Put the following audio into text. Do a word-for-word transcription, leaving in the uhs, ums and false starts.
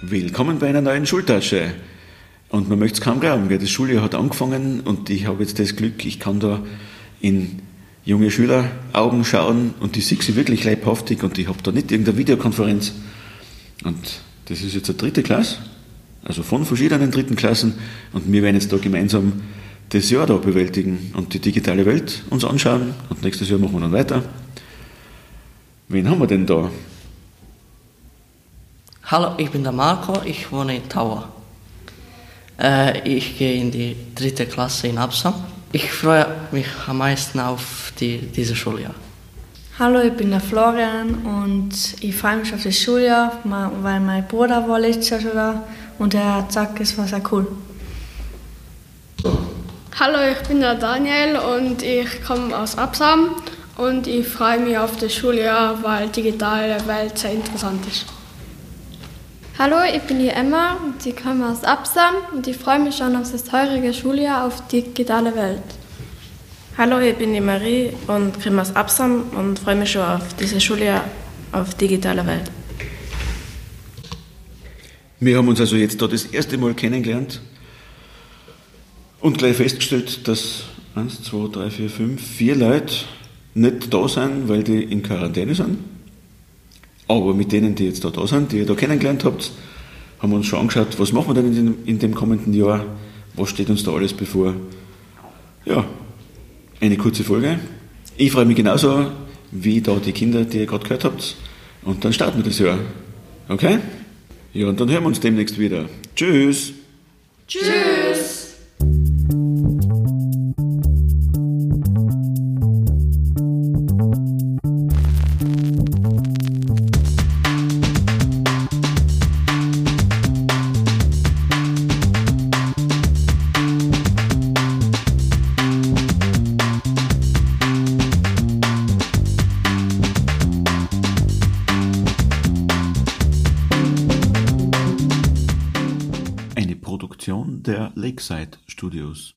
Willkommen bei einer neuen Schultasche. Und man möchte es kaum glauben, gell? Das Schuljahr hat angefangen und ich habe jetzt das Glück, ich kann da in junge Schüleraugen schauen und die sehe ich wirklich leibhaftig und ich habe da nicht irgendeine Videokonferenz. Und das ist jetzt eine dritte Klasse, also von verschiedenen dritten Klassen und wir werden jetzt da gemeinsam das Jahr da bewältigen und die digitale Welt uns anschauen und nächstes Jahr machen wir dann weiter. Wen haben wir denn da? Hallo, ich bin der Marco, ich wohne in Tauer. Äh, ich gehe in die dritte Klasse in Absam. Ich freue mich am meisten auf die, dieses Schuljahr. Hallo, ich bin der Florian und ich freue mich auf das Schuljahr, weil mein Bruder war letztes Jahr schon da und er hat gesagt, es war sehr cool. Hallo, ich bin der Daniel und ich komme aus Absam und ich freue mich auf das Schuljahr, weil die digitale Welt sehr interessant ist. Hallo, ich bin die Emma und ich komme aus Absam und ich freue mich schon auf das heurige Schuljahr auf die digitale Welt. Hallo, ich bin die Marie und komme aus Absam und freue mich schon auf dieses Schuljahr auf digitale Welt. Wir haben uns also jetzt da das erste Mal kennengelernt und gleich festgestellt, dass eins, zwei, drei, vier, fünf, vier Leute nicht da sind, weil die in Quarantäne sind. Aber mit denen, die jetzt da, da sind, die ihr da kennengelernt habt, haben wir uns schon angeschaut, was machen wir denn in dem, in dem kommenden Jahr, was steht uns da alles bevor. Ja, eine kurze Folge. Ich freue mich genauso wie da die Kinder, die ihr gerade gehört habt. Und dann starten wir das Jahr. Okay? Ja, und dann hören wir uns demnächst wieder. Tschüss! Tschüss! Eine Produktion der Lakeside Studios.